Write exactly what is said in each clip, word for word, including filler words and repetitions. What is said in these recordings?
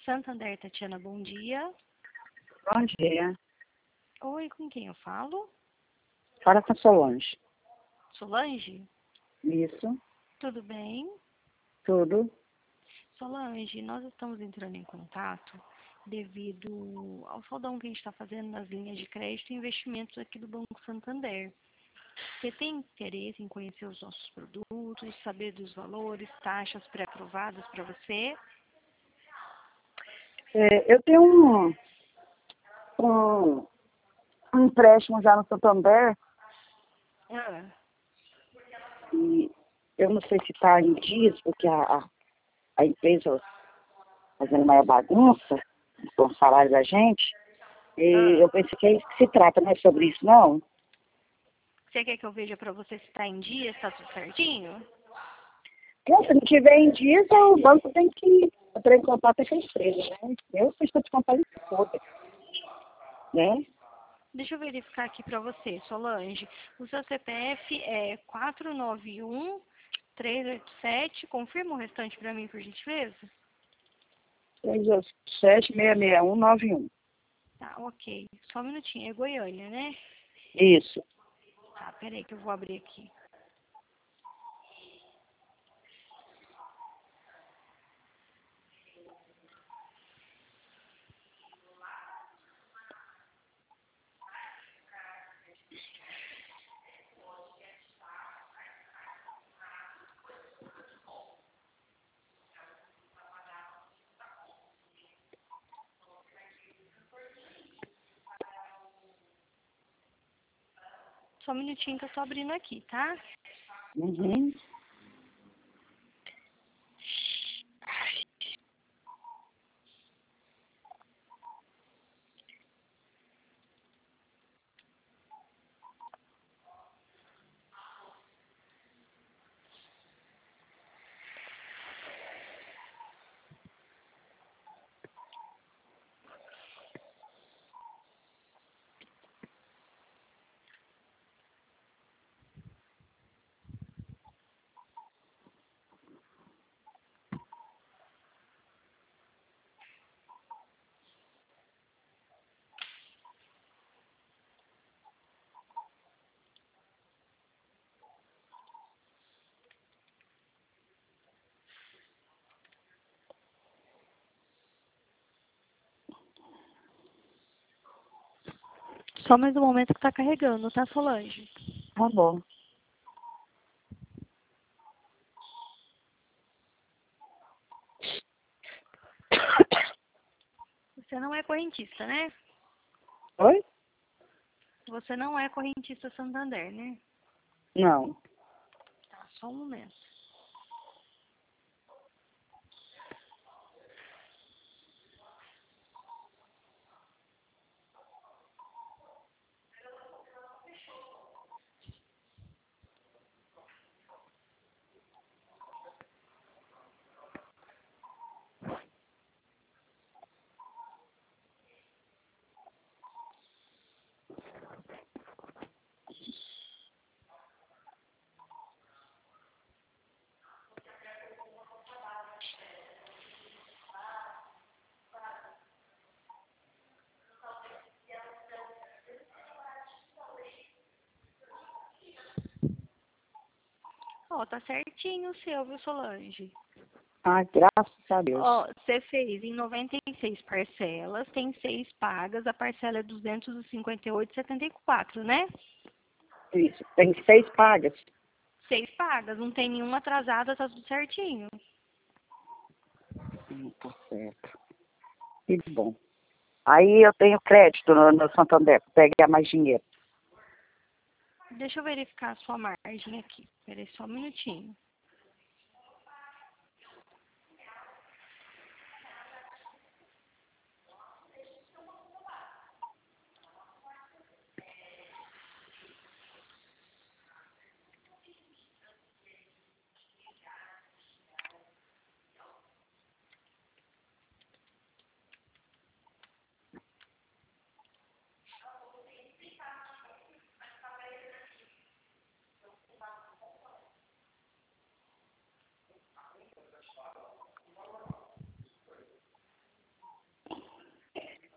Santander, Tatiana, bom dia. Bom dia. Oi, com quem eu falo? Fala com a Solange. Solange? Isso, Tudo bem? tudo. Solange, nós estamos entrando em contato devido ao saldão que a gente está fazendo nas linhas de crédito e investimentos aqui do Banco Santander. Você tem interesse em conhecer os nossos produtos, saber dos valores, taxas pré-aprovadas para você? É, eu tenho um, um, um empréstimo já no Santander Ah, e eu não sei se está em dias, porque a, a, a empresa fazendo maior bagunça com o salário da gente. E ah. eu pensei que é isso que se trata, não é sobre isso, não. Você quer que eu veja para você se está em dia, se está tudo certinho? Então, se não tiver em dias, o banco tem que entrar em contato com a empresa, né? Eu estou de contar isso toda, né? Deixa eu verificar aqui para você, Solange. O seu C P F é quatro nove um, três oito sete. Confirma o restante para mim, por gentileza? três sete seis seis um nove um. Tá, ok. Só um minutinho. É Goiânia, né? Isso. Tá, peraí que eu vou abrir aqui. Só um minutinho que eu tô abrindo aqui, tá? Uhum. Só mais um momento que tá carregando, tá, Solange? Tá bom. Você não é correntista, né? Oi? Você não é correntista Santander, né? Não. Tá, só um momento. Ó, tá certinho o seu, viu, Solange? Ah, graças a Deus. Ó, você fez em noventa e seis parcelas, tem seis pagas, a parcela é duzentos e cinquenta e oito e setenta e quatro, né? Isso. Tem seis pagas. Seis pagas, não tem nenhuma atrasada, tá tudo certinho. Hum, tá certo. Que bom. Aí eu tenho crédito no, no Santander, para pegar mais dinheiro. Deixa eu verificar a sua margem aqui. Peraí só um minutinho.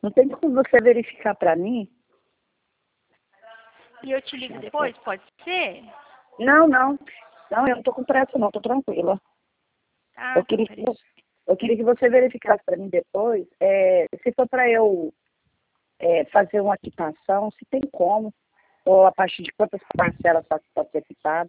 Não tem como você verificar para mim? E eu te ligo depois, pode ser? Não, não. Não, eu não tô com pressa não, tô tranquila. Ah, Eu tá, queria que, peraí. vo- eu queria que você verificasse para mim depois, é, se for para eu é, fazer uma quitação, se tem como, ou a partir de quantas parcelas pode ser quitada.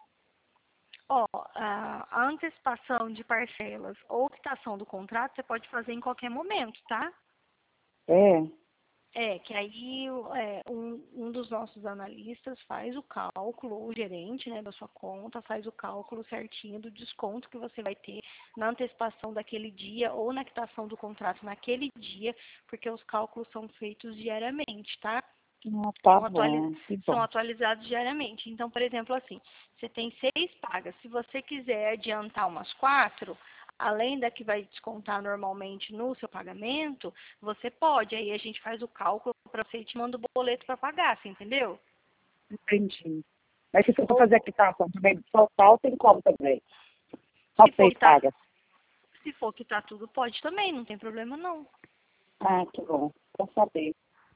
Ó, a a antecipação de parcelas ou quitação do contrato você pode fazer em qualquer momento, tá? É, É, que aí o- é, um, um dos nossos analistas faz o cálculo, ou o gerente, né, da sua conta, faz o cálculo certinho do desconto que você vai ter na antecipação daquele dia ou na quitação do contrato naquele dia, porque os cálculos são feitos diariamente, tá? ah, tá São, atuali bom, que são bom. atualizados diariamente. Então, por exemplo, assim, você tem seis pagas. Se você quiser adiantar umas quatro, além da que vai descontar normalmente no seu pagamento, você pode. Aí a gente faz o cálculo para você e te manda o boleto para pagar, você entendeu? Entendi. Mas se for Ou fazer a quitação também do total, tem como também. Só se for seis quitar, pagas. se for quitar tudo, pode também, não tem problema não. Ah, que bom. Vou saber.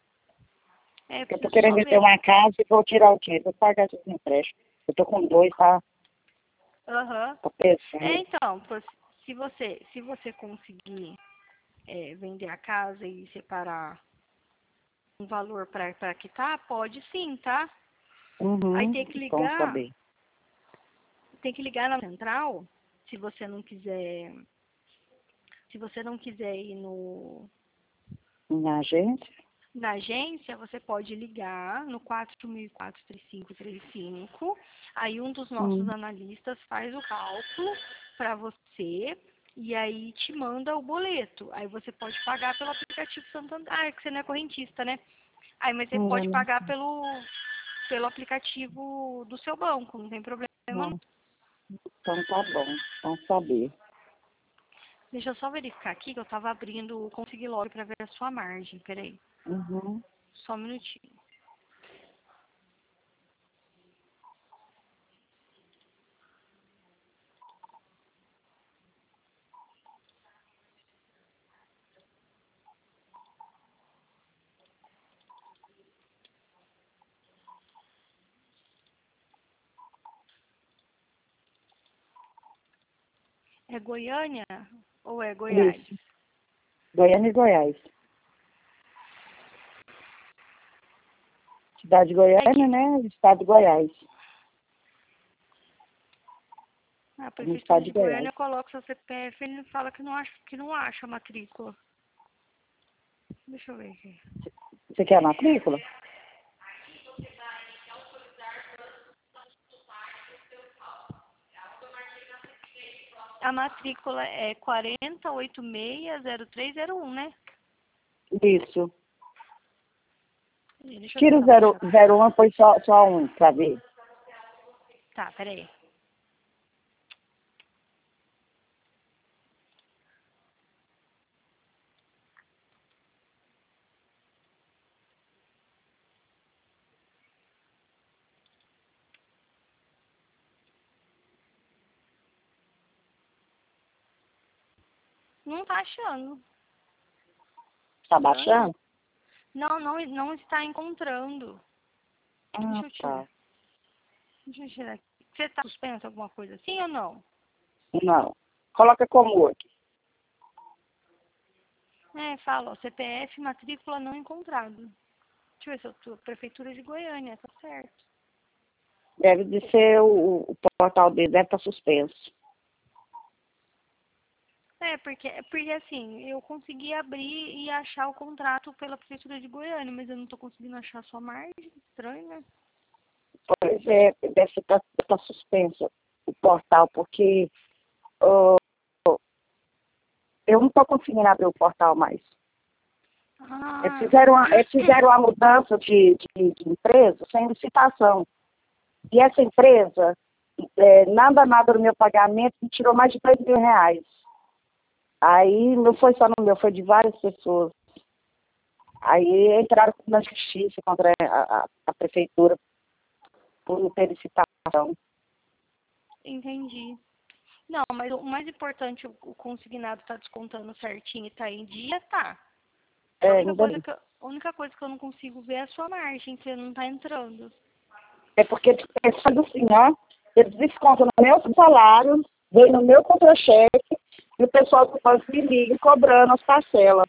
É, eu Eu tô preciso querendo só vender ver. uma casa e vou tirar o dinheiro. Vou pagar esses empréstimos. Eu tô com dois, tá? Aham. Tá É, pensando. então, pô, se você, se você conseguir é, vender a casa e separar um valor para quitar, pode sim, tá? Aí Uhum. tem que Bom ligar, saber. tem que ligar na central, se você não quiser, se você não quiser ir no, Minha agência? na agência, você pode ligar no quatro mil e quatro, três cinco três cinco. Aí um dos nossos Hum. analistas faz o cálculo para você e aí te manda o boleto. Aí você pode pagar pelo aplicativo Santander. Ah, é que você não é correntista, né? Aí, mas você Hum, eu pode não pagar pelo, pelo aplicativo do seu banco, não tem problema não. não. Então tá bom. Bom saber. Deixa eu só verificar aqui que eu estava abrindo o Consig Log para ver a sua margem. Peraí, Uhum. só um minutinho. É Goiânia ou é Goiás? Isso. Goiânia e Goiás. Cidade de É Goiânia, que né? Estado de Goiás. a No prefeitura estado de de Goiás. Goiânia coloca seu C P F e ele fala que não acha, que não acha a matrícula. Deixa eu ver aqui. Você quer a matrícula? A matrícula é quatro oito seis zero três zero um, né? Isso. Deixa eu Tira o tentar zero, baixar. zero um, põe só, só um, pra ver. Tá, peraí. Não tá achando. Tá Estranho. baixando? Não, não, não está encontrando. Ah, Deixa eu tirar. tá. Deixa eu tirar aqui. Você tá suspenso alguma coisa assim ou não? Não. Coloca como outro. É, fala, ó, C P F, matrícula não encontrado. Deixa eu ver se eu tô. Prefeitura de Goiânia, tá certo. Deve de ser o, o portal dele, deve estar suspenso. É, porque, porque assim, eu consegui abrir e achar o contrato pela Prefeitura de Goiânia, mas eu não tô conseguindo achar a sua margem. Estranho, né? Pois é, deve estar tá suspenso o portal, porque ó, eu não estou conseguindo abrir o portal mais. Eles Ah, fizeram a, eles fizeram a mudança de, de, de empresa sem licitação. E essa empresa, é, nada, nada no meu pagamento, me tirou mais de dois mil reais. Aí não foi só no meu, foi de várias pessoas. Aí entraram na justiça contra a, a, a prefeitura por não ter licitação. entendi. Não, mas o mais importante, o o consignado tá descontando certinho e tá em dia, tá. A É, única ainda coisa bem. que eu, a única coisa que eu não consigo ver é a sua margem, que não tá entrando. É porque eles fazem assim, ó, eles descontam no meu salário, vem no meu contra-cheque, e o pessoal do banco me liga cobrando as parcelas.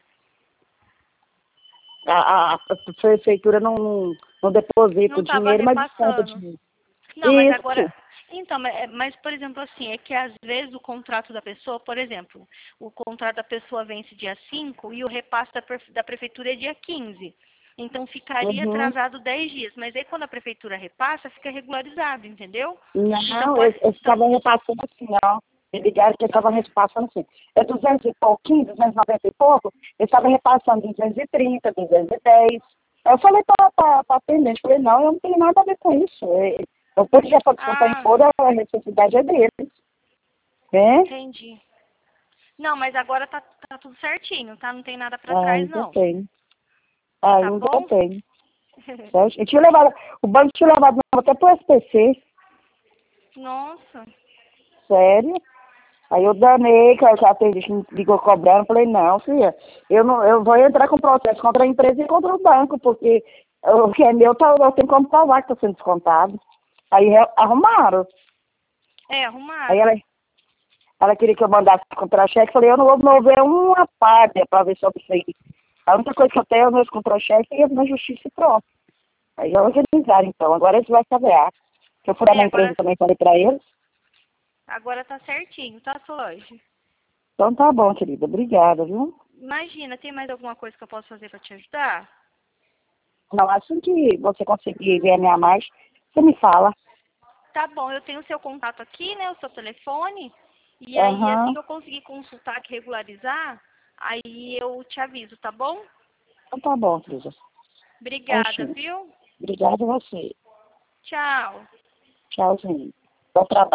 A, a, a prefeitura não, não, não deposita Não o tava dinheiro, mas desconta o repassando. dinheiro. Não, mas Isso. agora. Então, mas, é- mas, por exemplo, assim, é que às vezes o contrato da pessoa, por exemplo, o contrato da pessoa vence dia cinco e o repasse da, pre- da prefeitura é dia quinze. Então ficaria Uhum. atrasado dez dias. Mas aí quando a prefeitura repassa, fica regularizado, entendeu? Então Não, pode. eles eles Então, estavam repassando assim, ó. Eles ligaram que eles estavam repassando assim. É duzentos e pouquinho, duzentos e noventa e pouco, eles estavam repassando duzentos e trinta, duzentos e dez. Eu falei para a atendente, falei, não, eu não tenho nada a ver com isso. É, eu podia fazer descontar em ah, toda a necessidade é deles. Né? entendi. Não, mas agora tá, tá tudo certinho, tá? Não tem nada pra Ah, trás, ainda não. tem. Tá Ainda bom? tem. Certo? Eu tinha levado, o banco tinha levado até pro S P C, Nossa. sério. Aí eu danei, que a que a atendente me ligou cobrando, falei, não, filha, eu, não, eu vou entrar com processo contra a empresa e contra o banco, porque o que é meu, tá, eu tenho como provar que está sendo descontado. Aí re- arrumaram. É, Aí arrumaram. ela, ela queria que eu mandasse contra-cheque, falei, eu não vou mover uma página para ver sobre isso aí. A única coisa que eu tenho é o meu contra-cheque e na justiça e pronto. Aí já organizaram, então, agora eles vão saber. Se eu for É, na agora, empresa também, falei para eles. agora tá certinho, tá, Solange? Então tá bom, querida, obrigada, viu? Imagina, tem mais alguma coisa que eu posso fazer pra te ajudar? Não, assim que você conseguir ver a minha margem, você me fala. Tá bom, eu tenho o seu contato aqui, né, o seu telefone. E aí, assim Aham. que eu conseguir consultar, que regularizar, aí eu te aviso, tá bom? Então tá bom, Cris. Obrigada, Oxi. viu? Obrigada a você. Tchau. Tchauzinho. Bom trabalho.